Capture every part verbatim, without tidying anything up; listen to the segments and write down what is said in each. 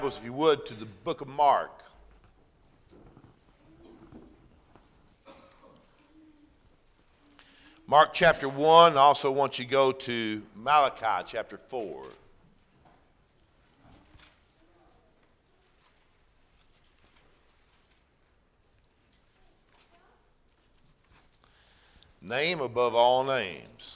If you would, to the book of Mark. Mark chapter one. I also want you to go to Malachi chapter four. Name above all names.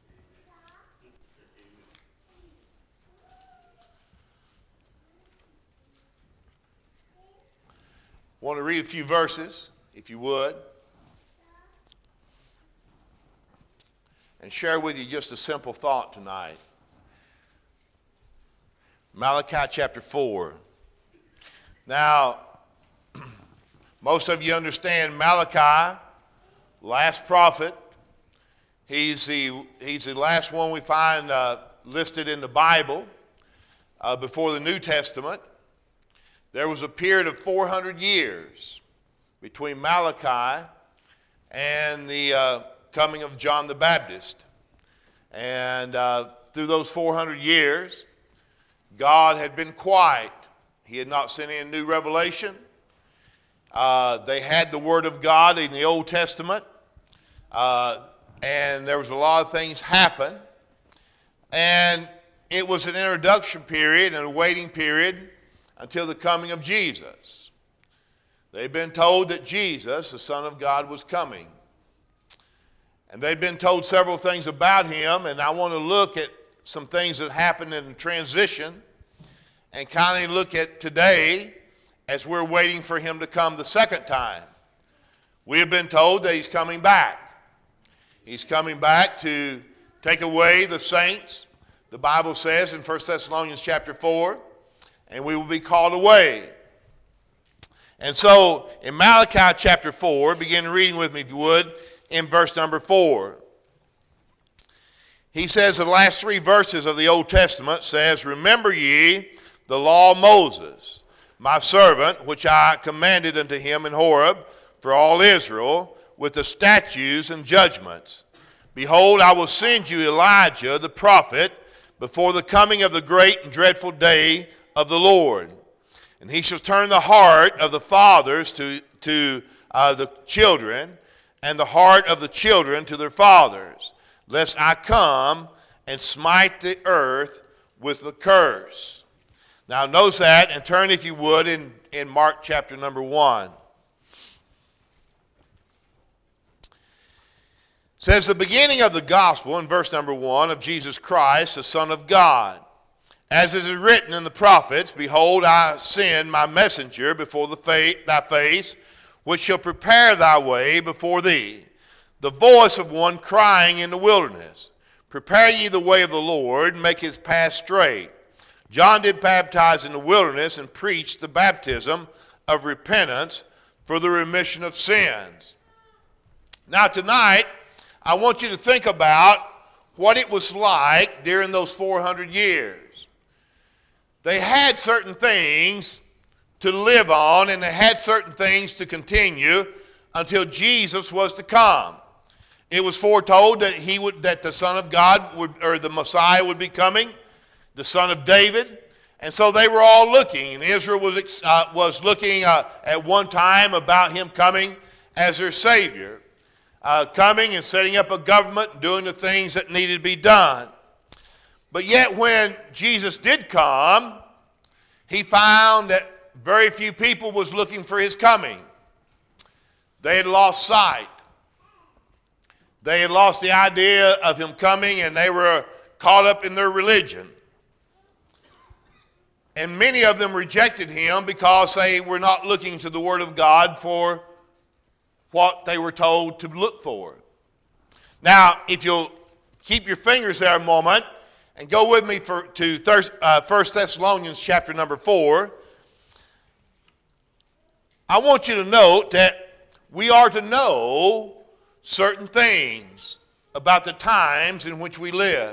I want to read a few verses, if you would, and share with you just a simple thought tonight. Malachi chapter four. Now, most of you understand Malachi, last prophet. He's the, he's the last one we find uh, listed in the Bible uh, before the New Testament. There was a period of four hundred years between Malachi and the uh, coming of John the Baptist. And uh, through those four hundred years, God had been quiet. He had not sent in new revelation. Uh, they had the Word of God in the Old Testament. Uh, and there was a lot of things happen. And it was an introduction period and a waiting period until the coming of Jesus. They'd been told that Jesus, the Son of God, was coming. And they'd been told several things about him, and I want to look at some things that happened in transition and kind of look at today as we're waiting for him to come the second time. We have been told that he's coming back. He's coming back to take away the saints. The Bible says in First Thessalonians chapter four, and we will be called away. And so, in Malachi chapter four, begin reading with me if you would, in verse number four. He says, the last three verses of the Old Testament says, Remember ye the law of Moses, my servant, which I commanded unto him in Horeb for all Israel, with the statutes and judgments. Behold, I will send you Elijah the prophet before the coming of the great and dreadful day of the Lord. And he shall turn the heart of the fathers to, to uh, the children, and the heart of the children to their fathers, lest I come and smite the earth with the curse. Now notice that, and turn, if you would, in, in Mark chapter number one. It says, the beginning of the gospel, in verse number one, of Jesus Christ, the Son of God. As it is written in the prophets, Behold, I send my messenger before the fa- thy face, which shall prepare thy way before thee. The voice of one crying in the wilderness, Prepare ye the way of the Lord, make his path straight. John did baptize in the wilderness and preached the baptism of repentance for the remission of sins. Now tonight, I want you to think about what it was like during those four hundred years. They had certain things to live on, and they had certain things to continue until Jesus was to come. It was foretold that he would, that the Son of God would, or the Messiah would be coming, the Son of David, and so they were all looking. And Israel was uh, was looking uh, at one time about him coming as their Savior, uh, coming and setting up a government, and doing the things that needed to be done. But yet when Jesus did come, he found that very few people was looking for his coming. They had lost sight. They had lost the idea of him coming, and they were caught up in their religion. And many of them rejected him because they were not looking to the Word of God for what they were told to look for. Now, if you'll keep your fingers there a moment, and go with me for, to uh, First Thessalonians chapter number four. I want you to note that we are to know certain things about the times in which we live.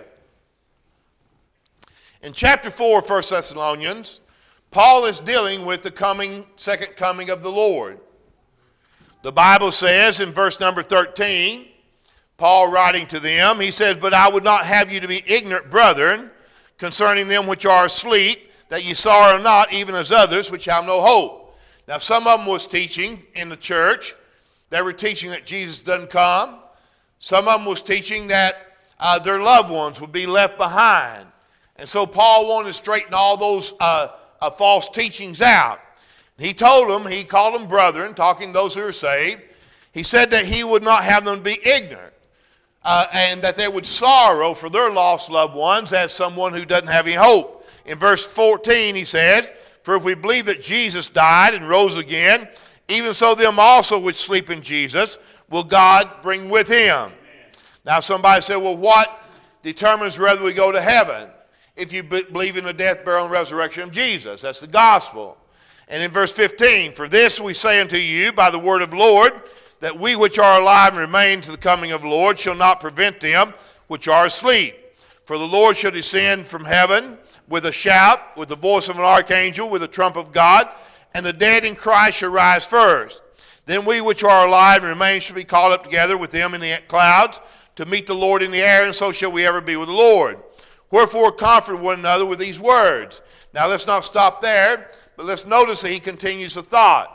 In chapter four of First Thessalonians, Paul is dealing with the coming, second coming of the Lord. The Bible says in verse number thirteen, Paul writing to them, he says, But I would not have you to be ignorant, brethren, concerning them which are asleep, that ye sorrow not, even as others which have no hope. Now some of them was teaching in the church. They were teaching that Jesus doesn't come. Some of them was teaching that uh, their loved ones would be left behind. And so Paul wanted to straighten all those uh, uh, false teachings out. He told them, he called them brethren, talking to those who are saved. He said that he would not have them be ignorant, uh, and that they would sorrow for their lost loved ones as someone who doesn't have any hope. In verse fourteen he says, for if we believe that Jesus died and rose again, even so them also which sleep in Jesus will God bring with him. Amen. Now somebody said, well, what determines whether we go to heaven? If you be- believe in the death, burial, and resurrection of Jesus. That's the gospel. And in verse fifteen, for this we say unto you by the word of the Lord, that we which are alive and remain to the coming of the Lord shall not prevent them which are asleep. For the Lord shall descend from heaven with a shout, with the voice of an archangel, with the trump of God, and the dead in Christ shall rise first. Then we which are alive and remain shall be caught up together with them in the clouds to meet the Lord in the air, and so shall we ever be with the Lord. Wherefore comfort one another with these words. Now let's not stop there, but let's notice that he continues the thought.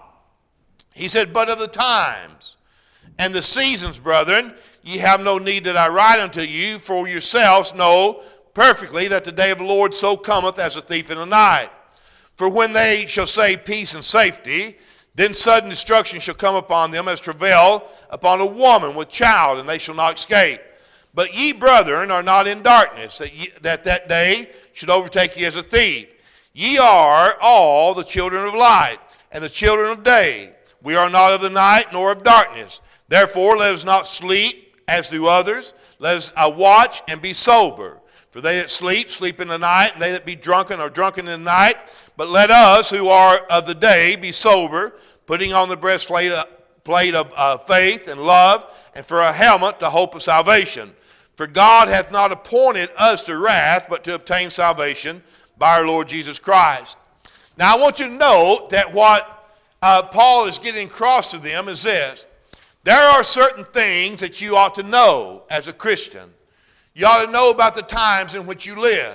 He said, but of the times and the seasons, brethren, ye have no need that I write unto you, for yourselves know perfectly that the day of the Lord so cometh as a thief in the night. For when they shall say peace and safety, then sudden destruction shall come upon them as travail upon a woman with child, and they shall not escape. But ye, brethren, are not in darkness, that, ye, that that day should overtake you as a thief. Ye are all the children of light, and the children of day. We are not of the night, nor of darkness. Therefore, let us not sleep as do others. Let us uh, watch and be sober. For they that sleep, sleep in the night, and they that be drunken are drunken in the night. But let us, who are of the day, be sober, putting on the breastplate uh, plate of uh, faith and love, and for a helmet the hope of salvation. For God hath not appointed us to wrath, but to obtain salvation by our Lord Jesus Christ. Now I want you to note that what uh, Paul is getting across to them is this. There are certain things that you ought to know as a Christian. You ought to know about the times in which you live.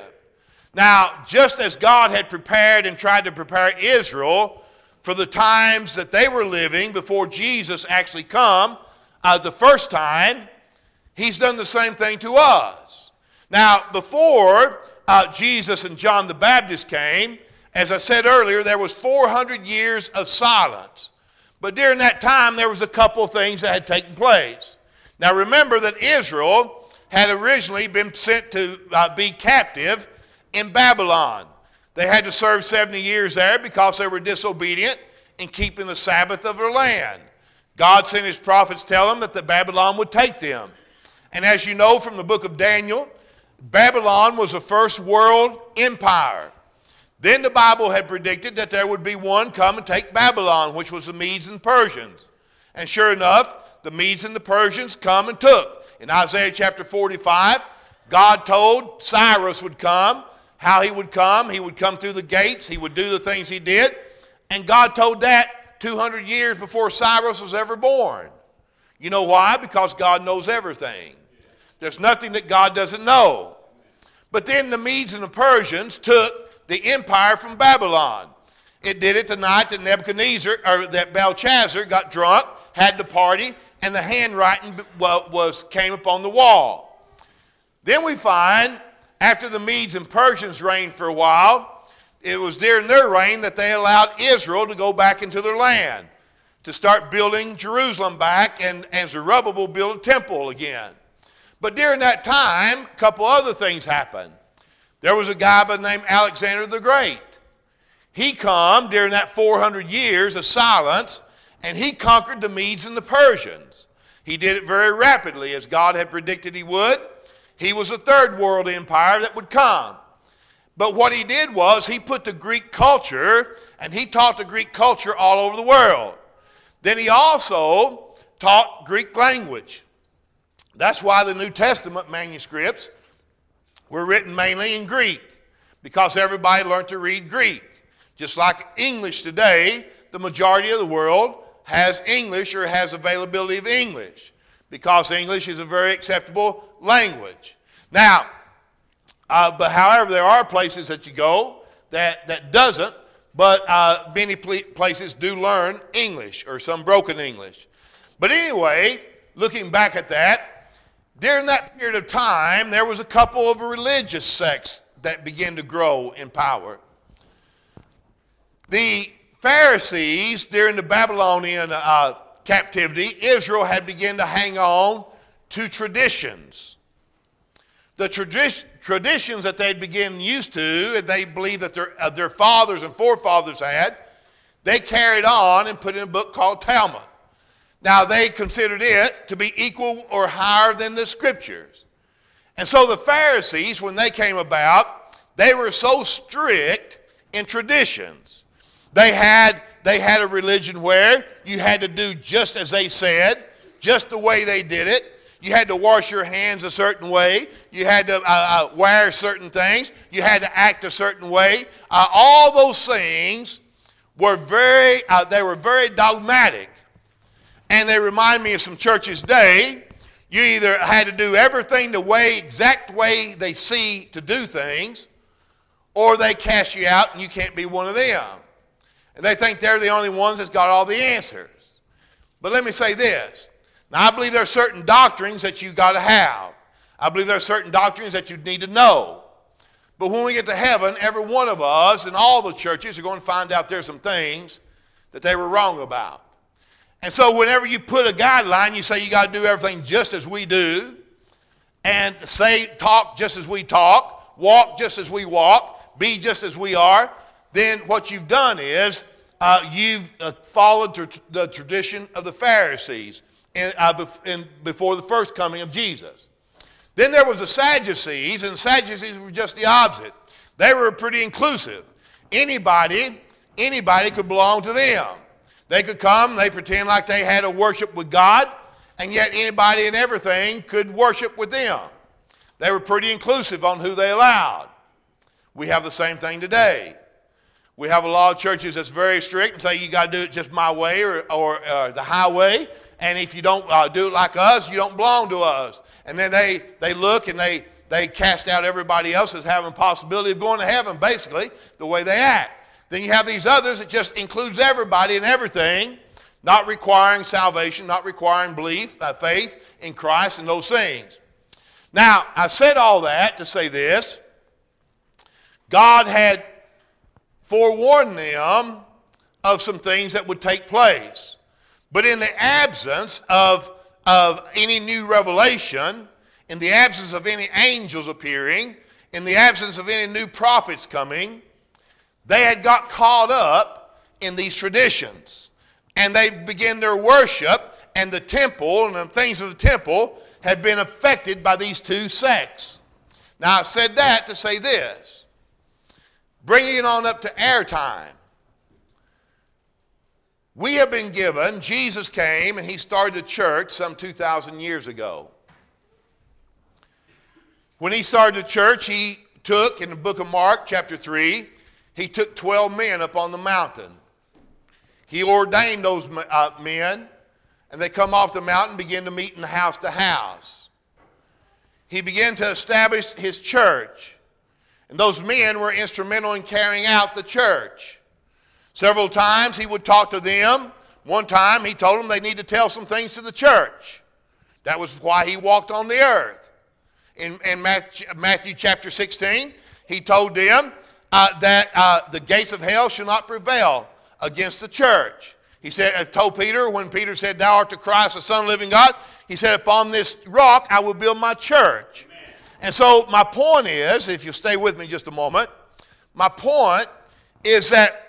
Now, just as God had prepared and tried to prepare Israel for the times that they were living before Jesus actually come uh, the first time, he's done the same thing to us. Now, before uh, Jesus and John the Baptist came, as I said earlier, there was four hundred years of silence. But during that time, there was a couple of things that had taken place. Now, remember that Israel had originally been sent to uh, be captive in Babylon. They had to serve seventy years there because they were disobedient in keeping the Sabbath of their land. God sent his prophets to tell them that the Babylon would take them. And as you know from the book of Daniel, Babylon was the first world empire. Then the Bible had predicted that there would be one come and take Babylon, which was the Medes and Persians. And sure enough, the Medes and the Persians come and took. In Isaiah chapter forty-five, God told Cyrus would come, how he would come. He would come through the gates. He would do the things he did. And God told that two hundred years before Cyrus was ever born. You know why? Because God knows everything. There's nothing that God doesn't know. But then the Medes and the Persians took the empire from Babylon. It did it the night that Nebuchadnezzar, or that Belshazzar got drunk, had the party, and the handwriting was came upon the wall. Then we find, after the Medes and Persians reigned for a while, it was during their reign that they allowed Israel to go back into their land, to start building Jerusalem back, and, and Zerubbabel built a temple again. But during that time, a couple other things happened. There was a guy by the name Alexander the Great. He come during that four hundred years of silence, and he conquered the Medes and the Persians. He did it very rapidly, as God had predicted he would. He was a third world empire that would come. But what he did was he put the Greek culture, and he taught the Greek culture all over the world. Then he also taught Greek language. That's why the New Testament manuscripts were written mainly in Greek, because everybody learned to read Greek. Just like English today, the majority of the world has English or has availability of English, because English is a very acceptable language. Now, uh, but however, there are places that you go that, that doesn't, but uh, many places do learn English or some broken English. But anyway, looking back at that, during that period of time, there was a couple of religious sects that began to grow in power. The Pharisees, during the Babylonian uh, captivity, Israel had begun to hang on to traditions. The tradi- traditions that they'd begun used to, and they believed that their, uh, their fathers and forefathers had, they carried on and put in a book called Talmud. Now, they considered it to be equal or higher than the Scriptures. And so the Pharisees, when they came about, they were so strict in traditions. They had, they had a religion where you had to do just as they said, just the way they did it. You had to wash your hands a certain way. You had to uh, uh, wear certain things. You had to act a certain way. Uh, all those things were very, uh, they were very dogmatic. And they remind me of some churches today. You either had to do everything the way, exact way they see to do things, or they cast you out and you can't be one of them. And they think they're the only ones that's got all the answers. But let me say this. Now, I believe there are certain doctrines that you've got to have. I believe there are certain doctrines that you need to know. But when we get to heaven, every one of us and all the churches are going to find out there's some things that they were wrong about. And so whenever you put a guideline, you say you got to do everything just as we do, and say, talk just as we talk, walk just as we walk, be just as we are, then what you've done is uh, you've uh, followed tr- the tradition of the Pharisees in, uh, bef- in, before the first coming of Jesus. Then there was the Sadducees, and the Sadducees were just the opposite. They were pretty inclusive. Anybody, anybody could belong to them. They could come, they pretend like they had a worship with God, and yet anybody and everything could worship with them. They were pretty inclusive on who they allowed. We have the same thing today. We have a lot of churches that's very strict and say you got to do it just my way or, or uh, the highway, and if you don't uh, do it like us, you don't belong to us. And then they, they look and they, they cast out everybody else as having a possibility of going to heaven, basically, the way they act. Then you have these others that just includes everybody and everything, not requiring salvation, not requiring belief, uh, faith in Christ and those things. Now, I said all that to say this. God had forewarned them of some things that would take place. But in the absence of, of any new revelation, in the absence of any angels appearing, in the absence of any new prophets coming, they had got caught up in these traditions. And they began their worship, and the temple and the things of the temple had been affected by these two sects. Now, I said that to say this. Bringing it on up to our time. We have been given, Jesus came and he started the church some two thousand years ago. When he started the church, he took, in the book of Mark, chapter three, he took twelve men up on the mountain. He ordained those uh, men, and they come off the mountain and begin to meet in house to house. He began to establish his church, and those men were instrumental in carrying out the church. Several times he would talk to them. One time he told them they need to tell some things to the church. That was why he walked on the earth. In, in Matthew, Matthew chapter sixteen, he told them uh, that uh, the gates of hell shall not prevail against the church. He said, uh, told Peter, when Peter said, "Thou art the Christ, the Son of the living God," he said, "Upon this rock I will build my church." Amen. And so my point is, if you'll stay with me just a moment, my point is that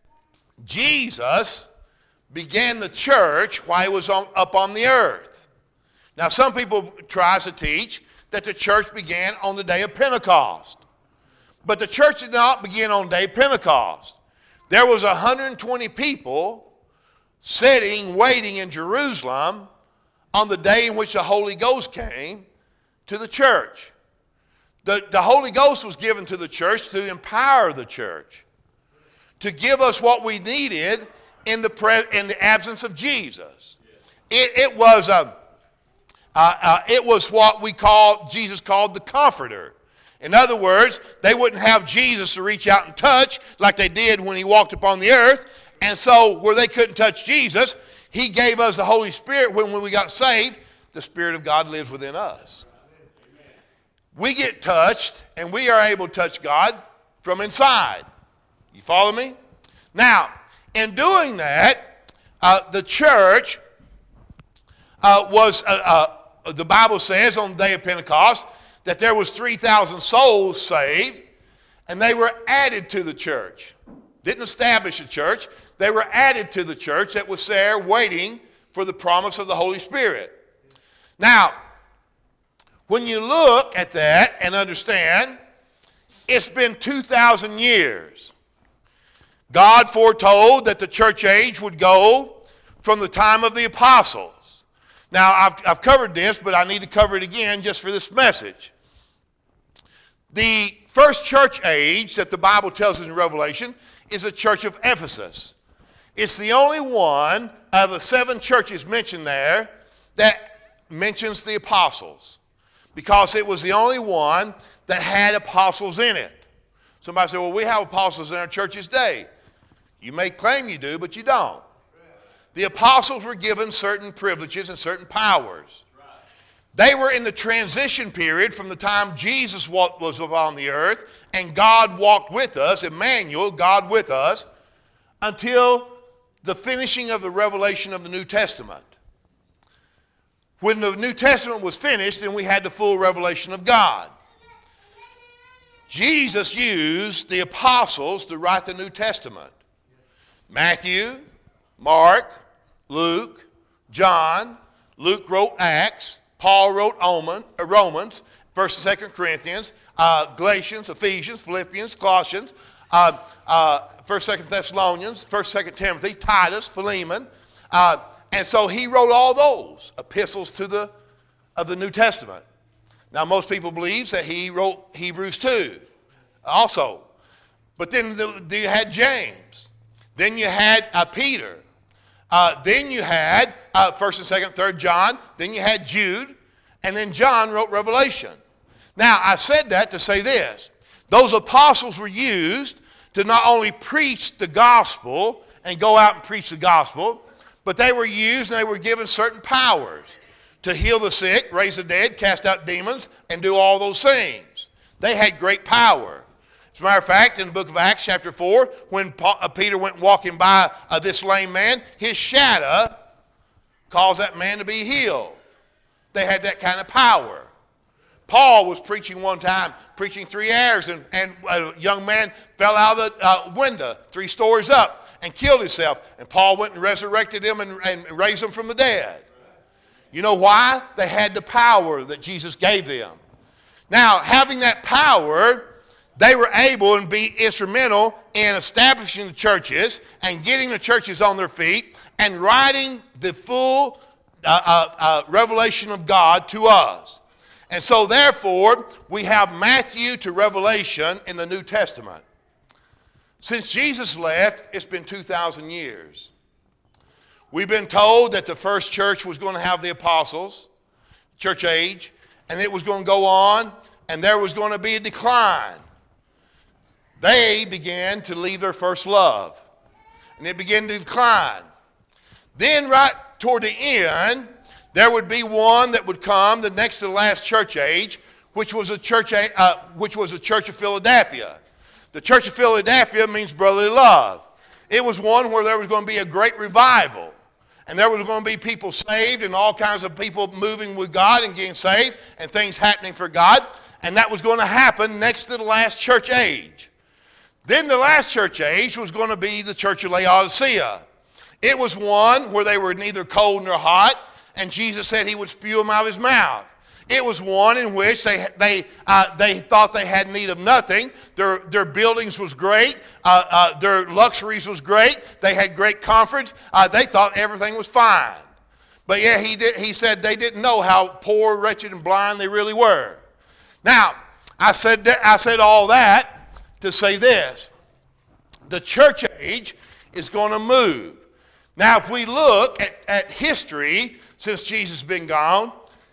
Jesus began the church while he was on, up on the earth. Now, some people try to teach that the church began on the day of Pentecost. But the church did not begin on the day of Pentecost. There was one hundred twenty people sitting, waiting in Jerusalem on the day in which the Holy Ghost came to the church. The, the Holy Ghost was given to the church to empower the church, to give us what we needed in the, pre, in the absence of Jesus. It, it, was a, uh, uh, it was what we call, Jesus called the Comforter. In other words, they wouldn't have Jesus to reach out and touch like they did when he walked upon the earth. And so where they couldn't touch Jesus, he gave us the Holy Spirit. When, when we got saved, the Spirit of God lives within us. We get touched, and we are able to touch God from inside. You follow me? Now, in doing that, uh, the church uh, was, uh, uh, the Bible says on the day of Pentecost, that there was three thousand souls saved, and they were added to the church. Didn't establish a church. They were added to the church that was there waiting for the promise of the Holy Spirit. Now, when you look at that and understand, it's been two thousand years. God foretold that the church age would go from the time of the apostles. Now, I've, I've covered this, but I need to cover it again just for this message. The first church age that the Bible tells us in Revelation is the church of Ephesus. It's the only one of the seven churches mentioned there that mentions the apostles, because it was the only one that had apostles in it. Somebody said, well, we have apostles in our churches today. You may claim you do, but you don't. The apostles were given certain privileges and certain powers. They were in the transition period from the time Jesus was on the earth and God walked with us, Emmanuel, God with us, until the finishing of the revelation of the New Testament. When the New Testament was finished, then we had the full revelation of God. Jesus used the apostles to write the New Testament. Matthew, Mark, Luke, John. Luke wrote Acts. Paul wrote Romans, First and Second Corinthians, uh, Galatians, Ephesians, Philippians, Colossians, uh, uh, First, Second Thessalonians, First, Second Timothy, Titus, Philemon. Uh, and so he wrote all those epistles to the of the New Testament. Now, most people believe that he wrote Hebrews two also. But then the, the, you had James. Then you had uh, Peter. Uh, then you had uh, First and Second, Third John. Then you had Jude, and then John wrote Revelation. Now, I said that to say this: those apostles were used to not only preach the gospel and go out and preach the gospel, but they were used and they were given certain powers to heal the sick, raise the dead, cast out demons, and do all those things. They had great power. As a matter of fact, in the book of Acts chapter four, when Paul, uh, Peter went walking by uh, this lame man, his shadow caused that man to be healed. They had that kind of power. Paul was preaching one time, preaching three hours, and, and a young man fell out of the uh, window three stories up and killed himself. And Paul went and resurrected him and, and raised him from the dead. You know why? They had the power that Jesus gave them. Now, having that power, they were able and be instrumental in establishing the churches and getting the churches on their feet and writing the full uh, uh, uh, revelation of God to us. And so, therefore, we have Matthew to Revelation in the New Testament. Since Jesus left, it's been two thousand years. We've been told that the first church was going to have the apostles, church age, and it was going to go on, and there was going to be a decline. They began to leave their first love, and it began to decline. Then right toward the end, there would be one that would come, the next to the last church age, which was a church, uh, which was a church of Philadelphia. The church of Philadelphia means brotherly love. It was one where there was going to be a great revival, and there was going to be people saved and all kinds of people moving with God and getting saved and things happening for God, and that was going to happen next to the last church age. Then the last church age was going to be the church of Laodicea. It was one where they were neither cold nor hot, and Jesus said he would spew them out of his mouth. It was one in which they they uh, they thought they had need of nothing. Their their buildings was great. Uh, uh, their luxuries was great. They had great comforts. Uh, they thought everything was fine. But yeah, he did. He said they didn't know how poor, wretched, and blind they really were. Now, I said that, I said all that to say this: the church age is going to move. Now, if we look at, at history since Jesus has been gone,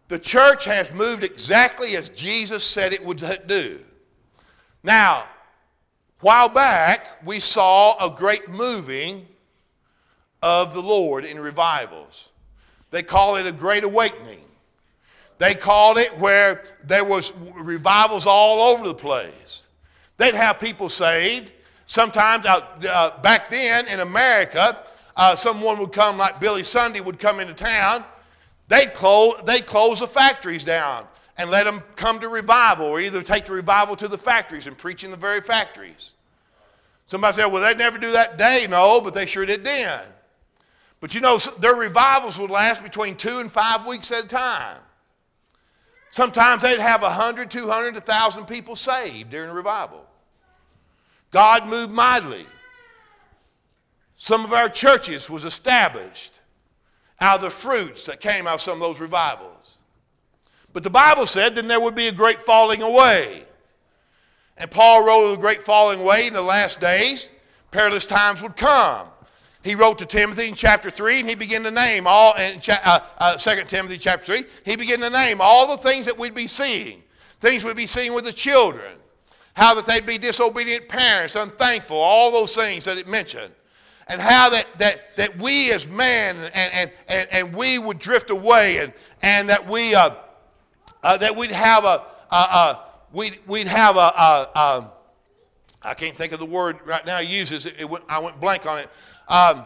The church has moved exactly as Jesus said it would do. Now, a while back, we saw a great moving of the Lord in revivals. They call it a great awakening. They called it where there was revivals all over the place. They'd have people saved. Sometimes uh, uh, back then in America, uh, someone would come like Billy Sunday would come into town. They'd close, they'd close the factories down and let them come to revival, or either take the revival to the factories and preach in the very factories. Somebody said, well, they'd never do that today. No, but they sure did then. But you know, their revivals would last between two and five weeks at a time. Sometimes they'd have one hundred, two hundred, one thousand people saved during a revival. God moved mightily. Some of our churches was established out of the fruits that came out of some of those revivals. But the Bible said then there would be a great falling away. And Paul wrote of the great falling away in the last days, perilous times would come. He wrote to Timothy in chapter three, and he began to name all, in uh, uh, Second Timothy chapter three, he began to name all the things that we'd be seeing. Things we'd be seeing with the children. How that they'd be disobedient parents, unthankful, all those things that it mentioned. And how that, that, that we as men and, and, and, and we would drift away, and, and that we uh, uh, that we'd have a uh, uh, we'd, we'd have a, a, a I can't think of the word right now he uses it, it went, I went blank on it. Um,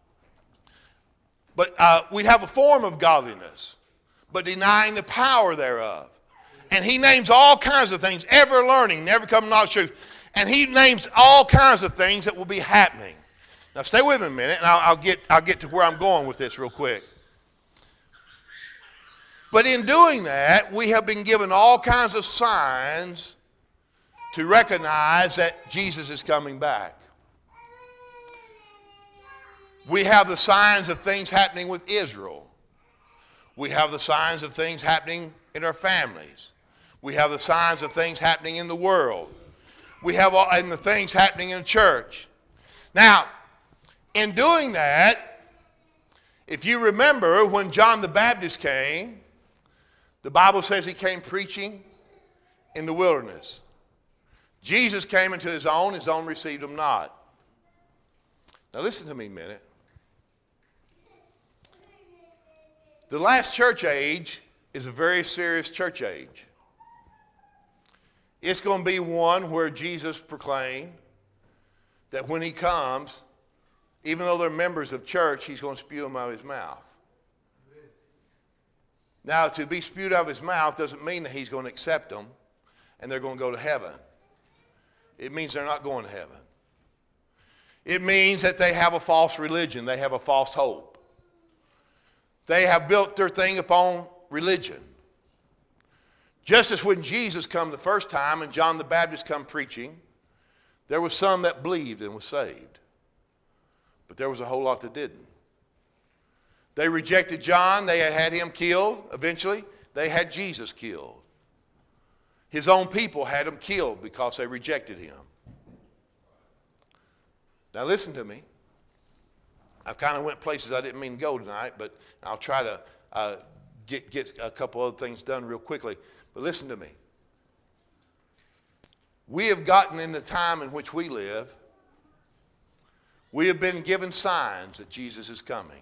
but uh, we'd have a form of godliness, but denying the power thereof. And he names all kinds of things, ever learning, never coming to knowledge of truth. And he names all kinds of things that will be happening. Now stay with me a minute, and I'll, I'll, get, I'll get to where I'm going with this real quick. But in doing that, we have been given all kinds of signs to recognize that Jesus is coming back. We have the signs of things happening with Israel. We have the signs of things happening in our families. We have the signs of things happening in the world. We have all, and the things happening in the church. Now, in doing that, if you remember when John the Baptist came, the Bible says he came preaching in the wilderness. Jesus came into his own, his own received him not. Now listen to me a minute. The last church age is a very serious church age. It's going to be one where Jesus proclaimed that when he comes, even though they're members of church, he's going to spew them out of his mouth. Now, to be spewed out of his mouth doesn't mean that he's going to accept them and they're going to go to heaven. It means they're not going to heaven. It means that they have a false religion. They have a false hope. They have built their thing upon religion. Just as when Jesus come the first time and John the Baptist come preaching, there was some that believed and was saved. But there was a whole lot that didn't. They rejected John. They had him killed eventually. They had Jesus killed. His own people had him killed because they rejected him. Now listen to me. I've kind of went places I didn't mean to go tonight, but I'll try to uh, get, get a couple other things done real quickly. But listen to me. We have gotten in the time in which we live. We have been given signs that Jesus is coming.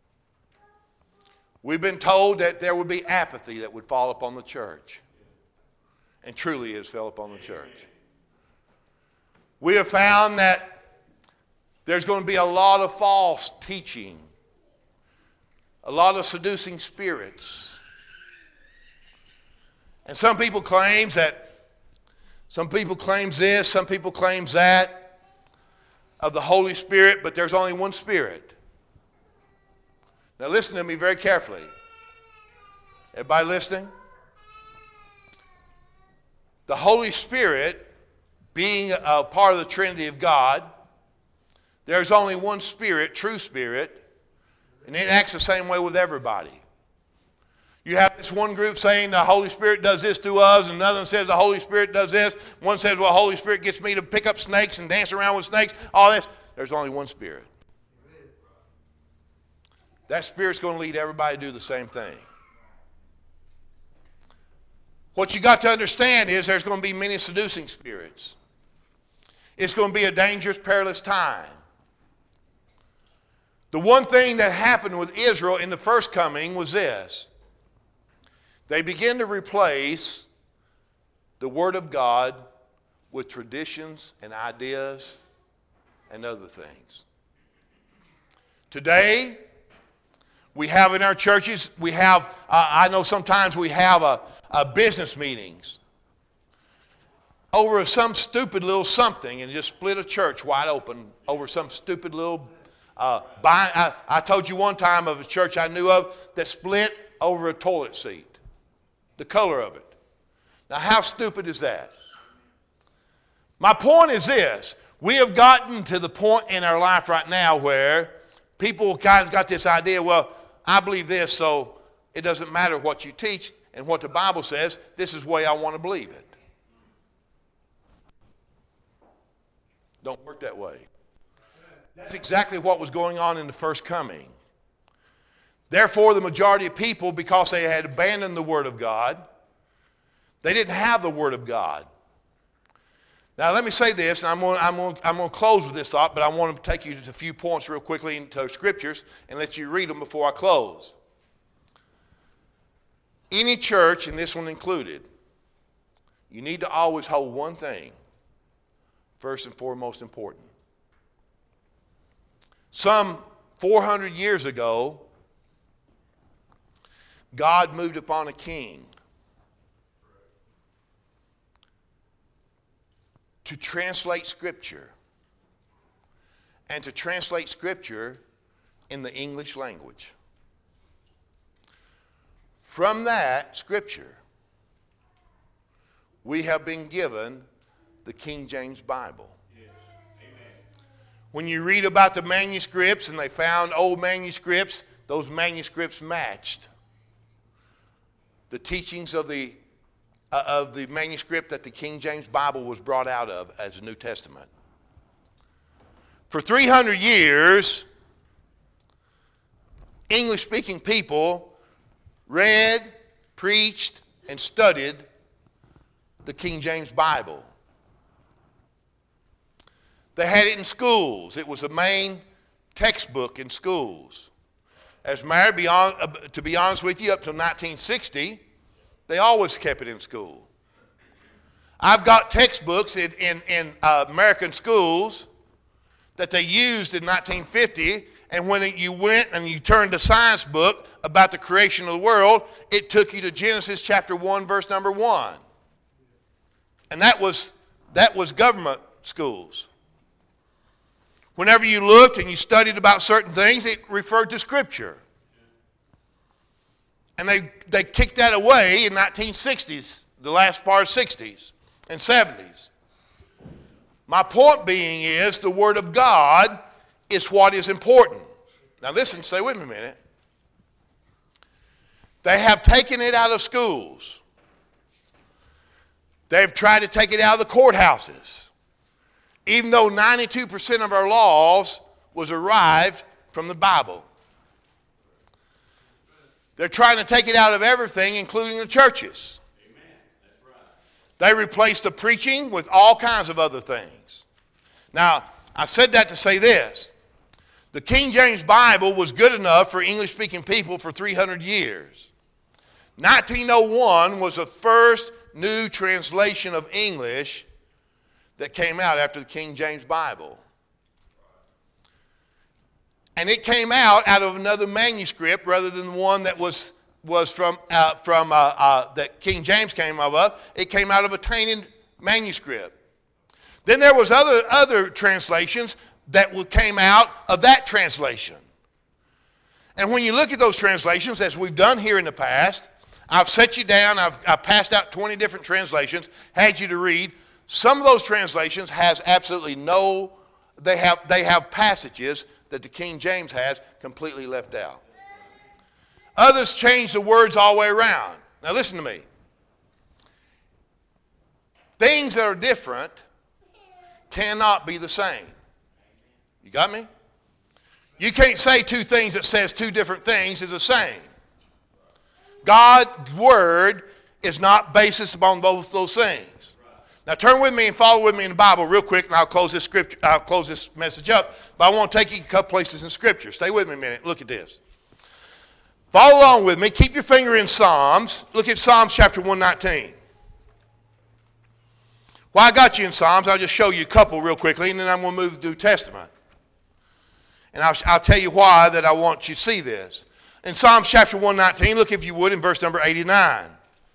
We've been told that there would be apathy that would fall upon the church. And truly it has fell upon the church. We have found that there's going to be a lot of false teaching, a lot of seducing spirits. And some people claims that, some people claims this, some people claims that of the Holy Spirit, but there's only one Spirit. Now listen to me very carefully. Everybody listening? The Holy Spirit, being a part of the Trinity of God, there's only one Spirit, true Spirit, and it acts the same way with everybody. You have this one group saying the Holy Spirit does this to us, and another one says the Holy Spirit does this. One says, well, the Holy Spirit gets me to pick up snakes and dance around with snakes, all this. There's only one Spirit. That Spirit's going to lead everybody to do the same thing. What you got to understand is there's going to be many seducing spirits. It's going to be a dangerous, perilous time. The one thing that happened with Israel in the first coming was this. They began to replace the Word of God with traditions and ideas and other things. Today, we have in our churches, we have, uh, I know sometimes we have a, a business meetings over some stupid little something and just split a church wide open over some stupid little, uh, buy, I, I told you one time of a church I knew of that split over a toilet seat, the color of it. Now how stupid is that? My point is this, we have gotten to the point in our life right now where people kind of got this idea, well, I believe this, so it doesn't matter what you teach and what the Bible says. This is the way I want to believe it. Don't work that way. That's exactly what was going on in the first coming. Therefore, the majority of people, because they had abandoned the Word of God, they didn't have the Word of God. Now, let me say this, and I'm going, I'm, going, I'm going to close with this thought, but I want to take you to a few points real quickly into Scriptures and let you read them before I close. Any church, and this one included, you need to always hold one thing first and foremost important. Some four hundred years ago, God moved upon a king to translate Scripture, and to translate Scripture in the English language. From that Scripture, we have been given the King James Bible. Yes. Amen. When you read about the manuscripts, and they found old manuscripts, those manuscripts matched the teachings of the Uh, of the manuscript that the King James Bible was brought out of as a New Testament. For three hundred years, English-speaking people read, preached, and studied the King James Bible. They had it in schools. It was a main textbook in schools. As married, beyond, uh, to be honest with you, up to nineteen sixty, they always kept it in school. I've got textbooks in, in, in uh, American schools that they used in nineteen fifty, and when it, you went and you turned a science book about the creation of the world, it took you to Genesis chapter one, verse number one. And that was, that was government schools. Whenever you looked and you studied about certain things, it referred to Scripture. And they, they kicked that away in nineteen sixties, the last part of sixties and seventies. My point being is the Word of God is what is important. Now listen, stay with me a minute. They have taken it out of schools. They've tried to take it out of the courthouses. Even though ninety-two percent of our laws was arrived from the Bible. They're trying to take it out of everything, including the churches. Amen. That's right. They replaced the preaching with all kinds of other things. Now, I said that to say this. The King James Bible was good enough for English-speaking people for three hundred years. nineteen oh one was the first new translation of English that came out after the King James Bible. And it came out out of another manuscript rather than the one that was, was from, uh, from uh, uh, that King James came out of. It came out of a tainted manuscript. Then there was other, other translations that came out of that translation. And when you look at those translations, as we've done here in the past, I've set you down, I've, I've passed out twenty different translations, had you to read. Some of those translations has absolutely no, they have, they have passages that the King James has completely left out. Others change the words all the way around. Now listen to me. Things that are different cannot be the same. You got me? You can't say two things that says two different things is the same. God's word is not basis upon both those things. Now turn with me and follow with me in the Bible real quick, and I'll close this scripture. I'll close this message up. But I want to take you a couple places in Scripture. Stay with me a minute. Look at this. Follow along with me. Keep your finger in Psalms. Look at Psalms chapter one nineteen. While I got you in Psalms, I'll just show you a couple real quickly, and then I'm going to move to the New Testament. And I'll, I'll tell you why that I want you to see this. In Psalms chapter one nineteen, look if you would in verse number eighty-nine.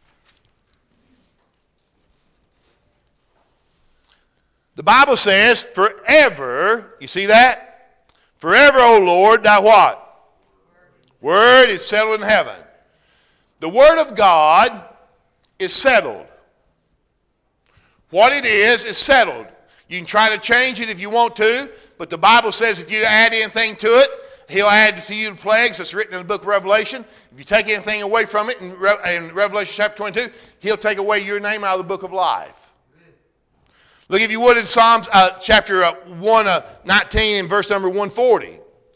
The Bible says, forever, you see that? Forever, O Lord, thy what? Word is settled in heaven. The Word of God is settled. What it is, is settled. You can try to change it if you want to, but the Bible says if you add anything to it, He'll add to you the plagues that's written in the book of Revelation. If you take anything away from it in, Re- in Revelation chapter twenty-two, He'll take away your name out of the book of life. Look, if you would, in Psalms uh, chapter uh, one nineteen and verse number one forty.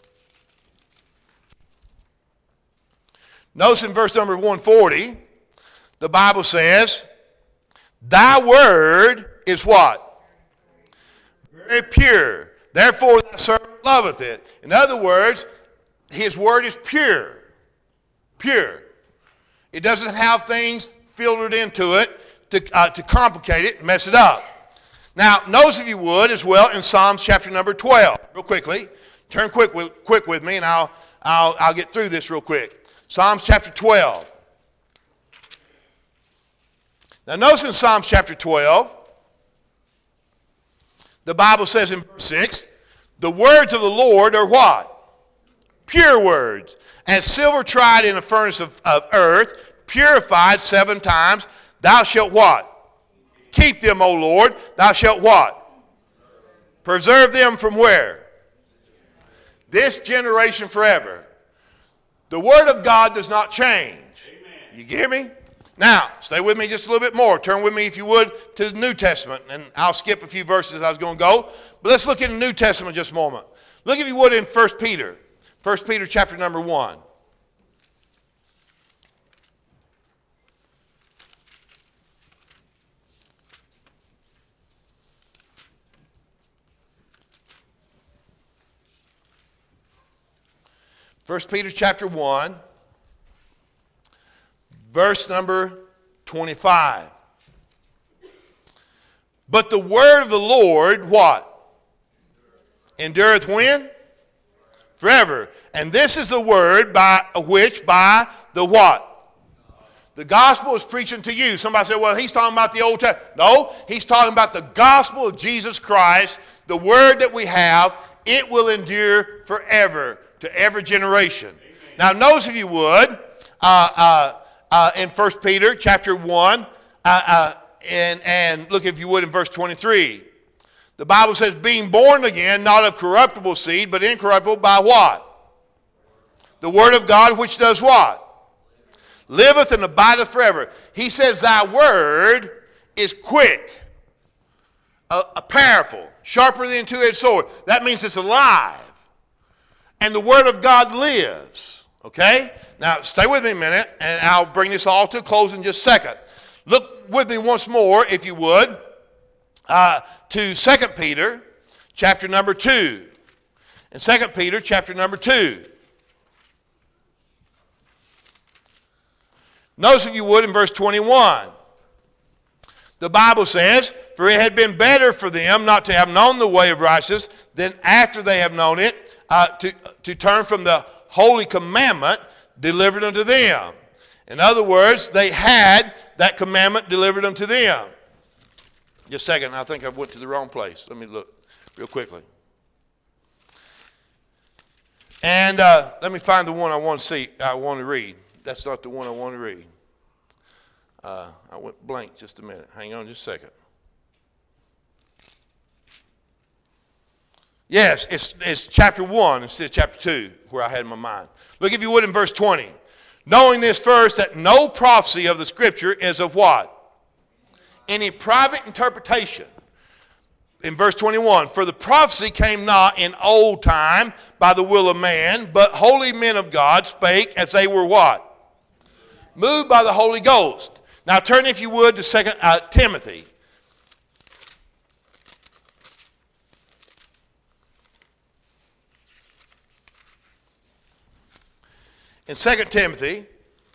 Notice in verse number one forty, the Bible says, thy word is what? Very pure. Therefore thy servant loveth it. In other words, his word is pure. Pure. It doesn't have things filtered into it to, uh, to complicate it and mess it up. Now, notice if you would as well in Psalms chapter number twelve. Real quickly. Turn quick with, quick with me and I'll, I'll, I'll get through this real quick. Psalms chapter twelve. Now notice in Psalms chapter twelve, the Bible says in verse six, the words of the Lord are what? Pure words. As silver tried in a furnace of, of earth, purified seven times, thou shalt what? Keep them, O Lord. Thou shalt what? Preserve them from where? This generation forever. The Word of God does not change. Amen. You hear me? Now, stay with me just a little bit more. Turn with me, if you would, to the New Testament. And I'll skip a few verses I was going to go. But let's look at the New Testament just a moment. Look, if you would, in First Peter. First Peter chapter number one. First Peter chapter one, verse number twenty-five. But the word of the Lord, what? Endureth when? Forever. And this is the word by which by the what? The gospel is preaching to you. Somebody said, well, he's talking about the Old Testament. No, he's talking about the gospel of Jesus Christ, the word that we have. It will endure forever. To every generation. Amen. Now, notice if you would, uh, uh, uh, in First Peter chapter one, uh, uh, and, and look if you would in verse twenty-three. The Bible says, being born again, not of corruptible seed, but incorruptible by what? The word of God, which does what? Liveth and abideth forever. He says, thy word is quick, uh, uh, powerful, sharper than a two-edged sword. That means it's alive. And the Word of God lives. Okay? Now, stay with me a minute, and I'll bring this all to a close in just a second. Look with me once more, if you would, uh, to Second Peter, chapter number two. In Second Peter, chapter number two. Notice, if you would, in verse twenty-one. The Bible says, for it had been better for them not to have known the way of righteousness than after they have known it, Uh, to, to turn from the holy commandment delivered unto them. In other words, they had that commandment delivered unto them. Just a second, I think I went to the wrong place. Let me look real quickly. And uh, let me find the one I want to see, I want to read. That's not the one I want to read. Uh, I went blank just a minute. Hang on just a second. Yes, it's, it's chapter one instead of chapter two where I had in my mind. Look, if you would, in verse twenty. Knowing this first, that no prophecy of the Scripture is of what? Any private interpretation. In verse twenty-one, for the prophecy came not in old time by the will of man, but holy men of God spake as they were what? Moved by the Holy Ghost. Now turn, if you would, to Second uh, Timothy. In Second Timothy,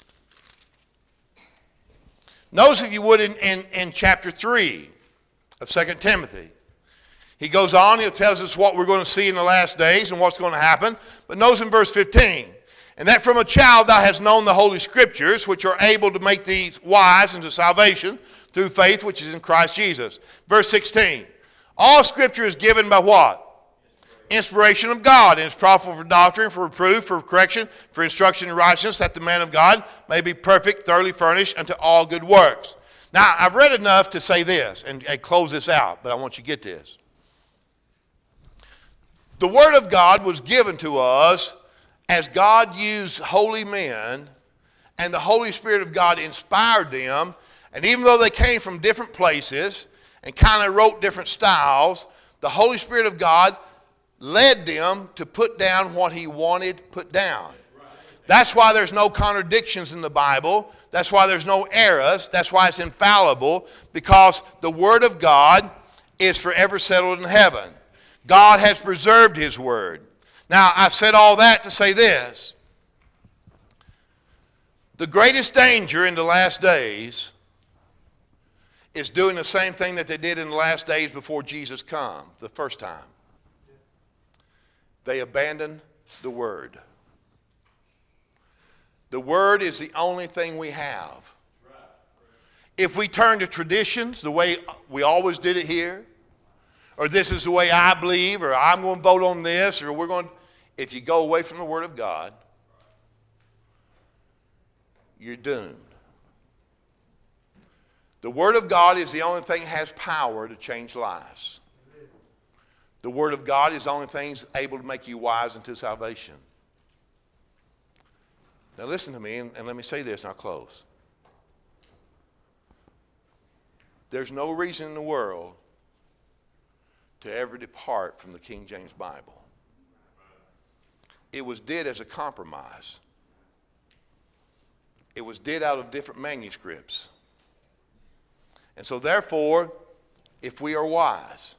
notice, if you would, in, in, in chapter three of Second Timothy. He goes on, he tells us what we're going to see in the last days and what's going to happen. But notice in verse fifteen, and that from a child thou hast known the Holy Scriptures, which are able to make thee wise unto salvation through faith which is in Christ Jesus. Verse sixteen, all Scripture is given by what? Inspiration of God, and is profitable for doctrine, for reproof, for correction, for instruction in righteousness, that the man of God may be perfect, thoroughly furnished unto all good works. Now, I've read enough to say this and, and close this out, but I want you to get this. The Word of God was given to us as God used holy men, and the Holy Spirit of God inspired them, and even though they came from different places and kind of wrote different styles, the Holy Spirit of God led them to put down what he wanted put down. That's why there's no contradictions in the Bible. That's why there's no errors. That's why it's infallible, because the Word of God is forever settled in heaven. God has preserved his Word. Now, I've said all that to say this. The greatest danger in the last days is doing the same thing that they did in the last days before Jesus come, the first time. They abandoned the Word. The Word is the only thing we have. If we turn to traditions, the way we always did it here, or this is the way I believe, or I'm going to vote on this, or we're going to, if you go away from the Word of God, you're doomed. The Word of God is the only thing that has power to change lives. The Word of God is the only thing that's able to make you wise unto salvation. Now listen to me, and, and let me say this, and I'll close. There's no reason in the world to ever depart from the King James Bible. It was did as a compromise. It was did out of different manuscripts. And so therefore, if we are wise,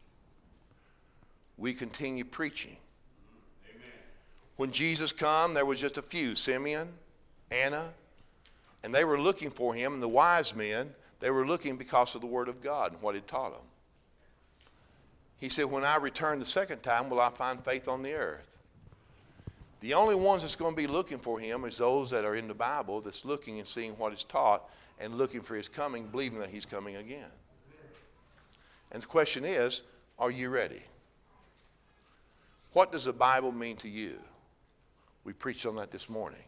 we continue preaching. Amen. When Jesus come, there was just a few, Simeon, Anna, and they were looking for him, and the wise men, they were looking because of the Word of God and what he taught them. He said, when I return the second time, will I find faith on the earth? The only ones that's going to be looking for him is those that are in the Bible, that's looking and seeing what is taught and looking for his coming, believing that he's coming again. And the question is, are you ready? What does the Bible mean to you? We preached on that this morning.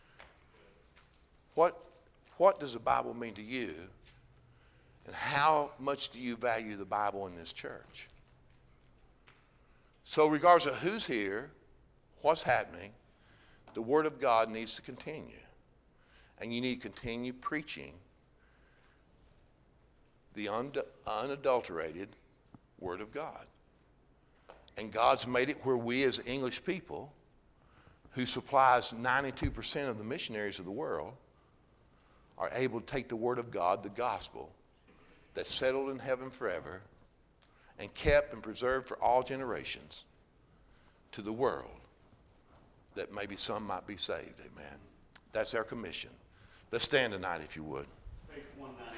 What, what does the Bible mean to you? And how much do you value the Bible in this church? So regardless of who's here, what's happening, the Word of God needs to continue. And you need to continue preaching the unadulterated Word of God. And God's made it where we as English people, who supplies ninety-two percent of the missionaries of the world, are able to take the Word of God, the gospel, that's settled in heaven forever and kept and preserved for all generations, to the world, that maybe some might be saved. Amen. That's our commission. Let's stand tonight, if you would. Page one ninety-one.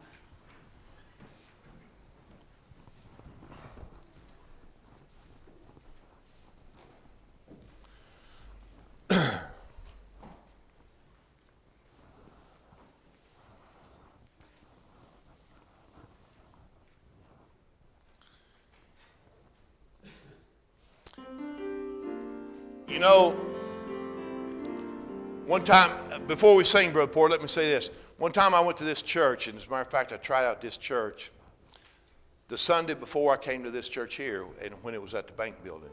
You know, one time, before we sing, Brother Porter, let me say this. One time I went to this church, and as a matter of fact, I tried out this church the Sunday before I came to this church here, and when it was at the bank building.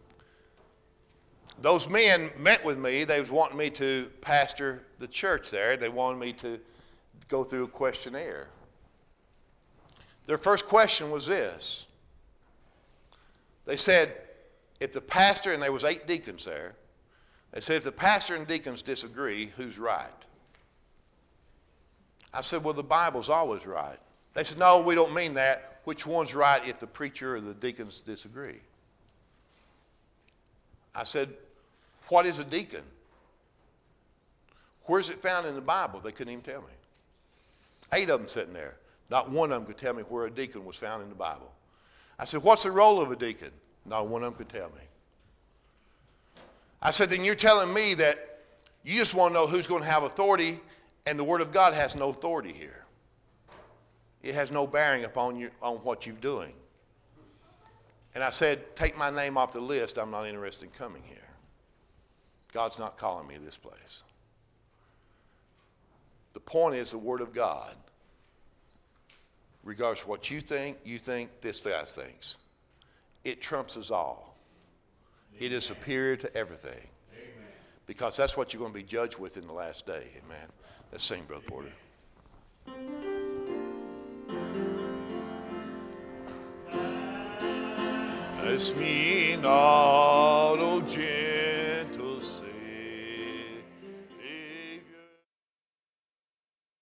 Those men met with me. They was wanting me to pastor the church there. They wanted me to go through a questionnaire. Their first question was this. They said, if the pastor, and there was eight deacons there, they said if the pastor and deacons disagree, who's right? I said, well, the Bible's always right. They said, no, we don't mean that. Which one's right if the preacher or the deacons disagree? I said, what is a deacon? Where's it found in the Bible? They couldn't even tell me. Eight of them sitting there. Not one of them could tell me where a deacon was found in the Bible. I said, what's the role of a deacon? Not one of them could tell me. I said, then you're telling me that you just want to know who's going to have authority, and the Word of God has no authority here. It has no bearing upon you, on what you're doing. And I said, take my name off the list. I'm not interested in coming here. God's not calling me to this place. The point is the Word of God. Regardless of what you think, you think, this guy thinks. It trumps us all. Amen. It is superior to everything. Amen. Because that's what you're going to be judged with in the last day. Amen. Let's sing, Brother Porter. Ask me not, O gentle